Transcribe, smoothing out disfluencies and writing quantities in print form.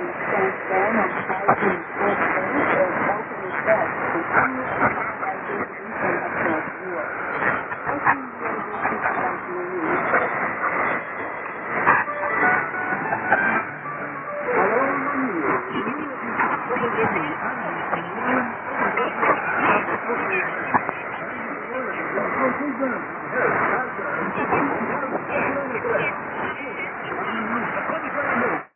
transform and fighting conflict or helping respect continue and provide resolution across war. How can we be able to fight relief?